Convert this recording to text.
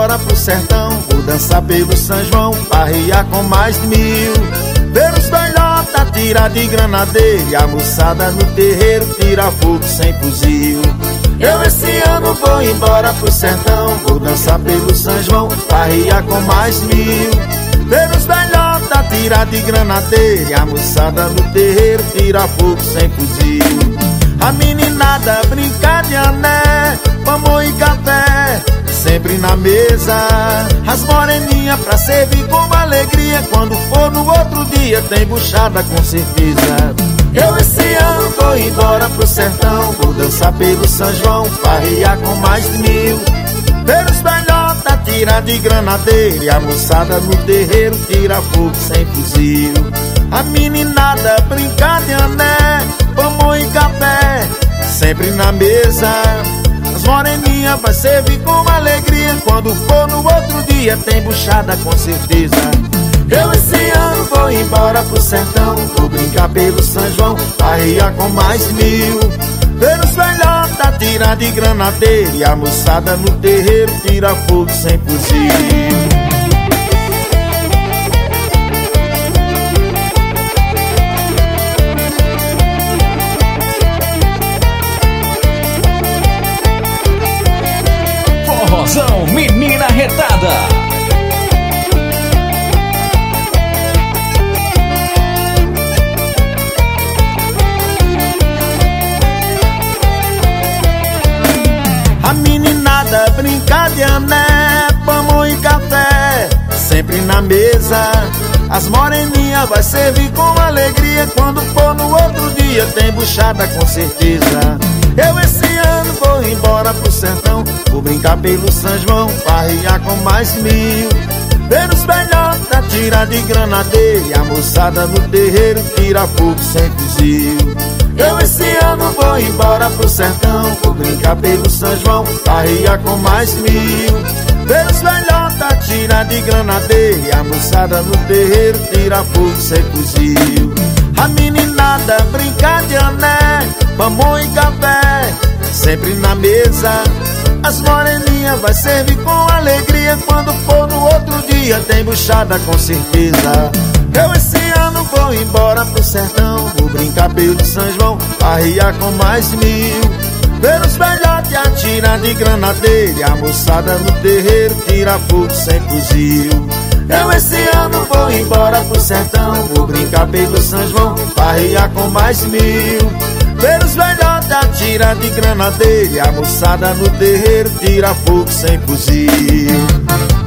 embora pro sertão, vou dançar pelo São João, farrear com mais de 1000. Ver os velhotes atirar de granadeira e a moçada no terreiro tira fogo sem fuzil. Eu esse ano vou embora pro sertão, vou dançar pelo São João, farrear com mais de 1000. Ver os velhotes atirar de granadeira e a moçada no terreiro tira fogo sem fuzil. A meninada brinca de ané, pamonha e café, sempre na mesa. As moreninhas pra servir com alegria, quando for no outro dia tem buchada com certeza. Eu esse ano vou embora pro sertão, vou dançar pelo São João, farrear com mais de 1000. Ver os velhotes atirar de granadeira e a moçada no terreiro tira fogo sem fuzil. A meninada brinca de ané, pamonha e café, sempre na mesa. As moreninhas vai servir com alegria, quando for no outro dia tem buchada com certeza. Eu esse ano vou embora pro sertão, vou brincar pelo São João, farrear com mais de 1000. Ver os velhotes atirar de granadeira e a moçada no terreiro tira fogo sem fuzil. Forrozão Menina Retada. A meninada brinca de ané, pamonha e café, sempre na mesa. As moreninhas vai servir com alegria, quando for no outro dia tem buchada com certeza. Eu esse ano vou embora pro sertão, vou brincar pelo São João, farrear com mais de 1000. Ver os velhotes atirar de granadeira e a moçada no terreiro tira fogo sem fuzil. Eu esse ano vou embora pro sertão, vou brincar pelo São João, farrear com mais de 1000. Ver os velhotes atirar de granadeira e a moçada no terreiro tira fogo sem fuzil. A meninada brinca de ané, pamonha e café, sempre na mesa. As moreninhas vai servir com alegria, quando for no outro dia tem buchada com certeza. Eu esse ano vou embora pro sertão, vou brincar pelo São João, farrear com mais de 1000. Ver os velhotes atirar de granadeira e a moçada no terreiro tira fogo sem fuzil. Eu esse ano vou embora pro sertão, vou brincar pelo São João, farrear com mais de 1000. Ver os velhotes atirar de granadeira e a moçada no terreiro tira fogo sem fuzil.